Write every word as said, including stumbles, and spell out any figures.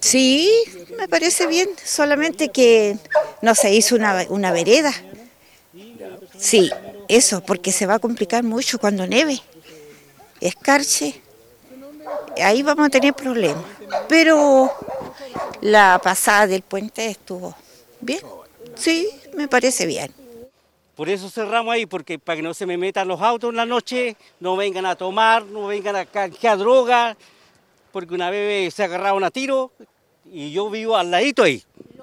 Sí, me parece bien, solamente que no se hizo una, una vereda. Ya. Sí, eso, porque se va a complicar mucho cuando nieve, escarche, ahí vamos a tener problemas. Pero la pasada del puente estuvo bien, sí, me parece bien. Por eso cerramos ahí, porque para que no se me metan los autos en la noche, no vengan a tomar, no vengan a canjear droga, porque una vez se agarraron a tiro y yo vivo al ladito ahí.